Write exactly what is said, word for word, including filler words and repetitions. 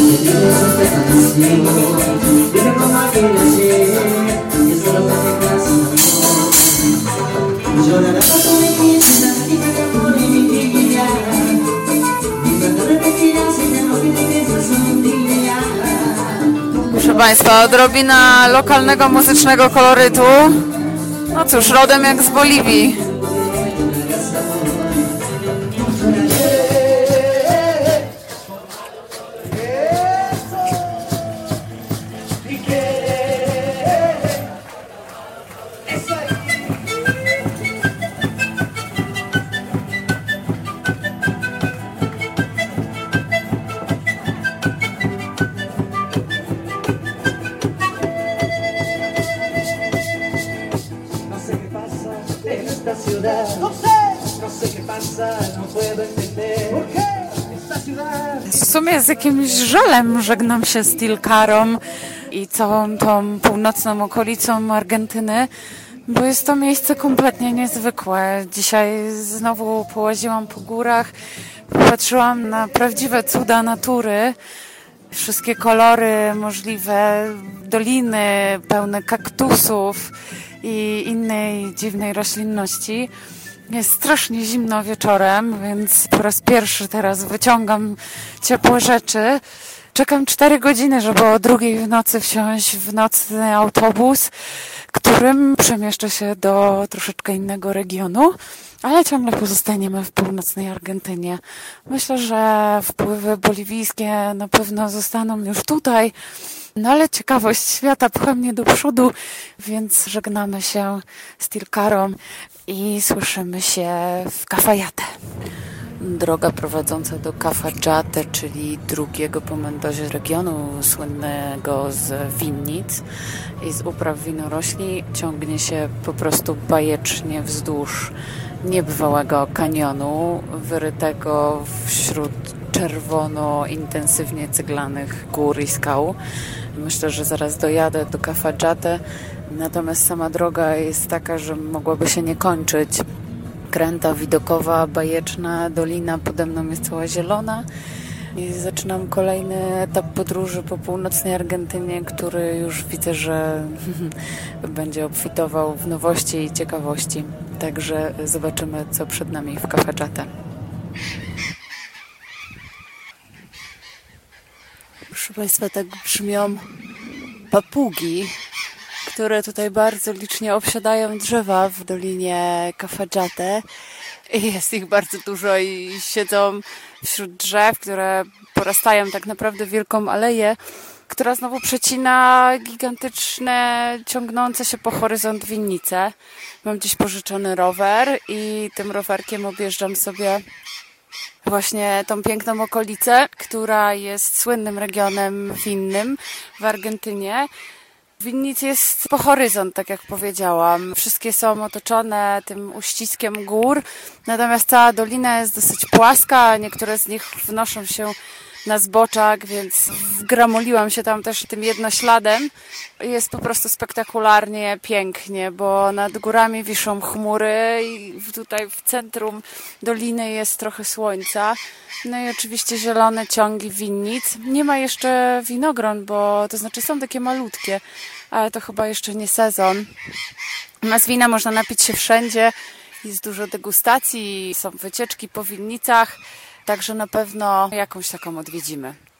Proszę Państwa, odrobina lokalnego muzycznego kolorytu. No cóż, rodem jak z Boliwii. W sumie z jakimś żalem żegnam się z Tilcarą i całą tą północną okolicą Argentyny, bo jest to miejsce kompletnie niezwykłe. Dzisiaj znowu połaziłam po górach, popatrzyłam na prawdziwe cuda natury, wszystkie kolory możliwe, doliny pełne kaktusów i innej dziwnej roślinności. Jest strasznie zimno wieczorem, więc po raz pierwszy teraz wyciągam ciepłe rzeczy. Czekam cztery godziny, żeby o drugiej w nocy wsiąść w nocny autobus, którym przemieszczę się do troszeczkę innego regionu, ale ciągle pozostaniemy w północnej Argentynie. Myślę, że wpływy boliwijskie na pewno zostaną już tutaj, no ale ciekawość świata pcha mnie do przodu, więc żegnamy się z Tilcarą i słyszymy się w Cafayate. Droga prowadząca do Cafayate, czyli drugiego po Mendozie regionu słynnego z winnic i z upraw winorośli, ciągnie się po prostu bajecznie wzdłuż niebywałego kanionu wyrytego wśród czerwono intensywnie cyglanych gór i skał. Myślę, że zaraz dojadę do Cafayate, natomiast sama droga jest taka, że mogłaby się nie kończyć. Kręta widokowa, bajeczna, dolina pode mną jest cała zielona i zaczynam kolejny etap podróży po północnej Argentynie, który już widzę, że będzie obfitował w nowości i ciekawości. Także zobaczymy, co przed nami w Cafayate. Proszę Państwa, tak brzmią papugi, które tutaj bardzo licznie obsiadają drzewa w dolinie Cafayate. I jest ich bardzo dużo i siedzą wśród drzew, które porastają tak naprawdę wielką aleję, która znowu przecina gigantyczne, ciągnące się po horyzont winnice. Mam dziś pożyczony rower i tym rowerkiem objeżdżam sobie właśnie tą piękną okolicę, która jest słynnym regionem winnym w Argentynie. Winnic jest po horyzont, tak jak powiedziałam. Wszystkie są otoczone tym uściskiem gór, natomiast cała dolina jest dosyć płaska, niektóre z nich wnoszą się na zboczach, więc wgramoliłam się tam też tym jednośladem. Jest po prostu spektakularnie pięknie, bo nad górami wiszą chmury i tutaj w centrum doliny jest trochę słońca. No i oczywiście zielone ciągi winnic. Nie ma jeszcze winogron, bo to znaczy są takie malutkie, ale to chyba jeszcze nie sezon. Z wina można napić się wszędzie, jest dużo degustacji, są wycieczki po winnicach, także na pewno jakąś taką odwiedzimy.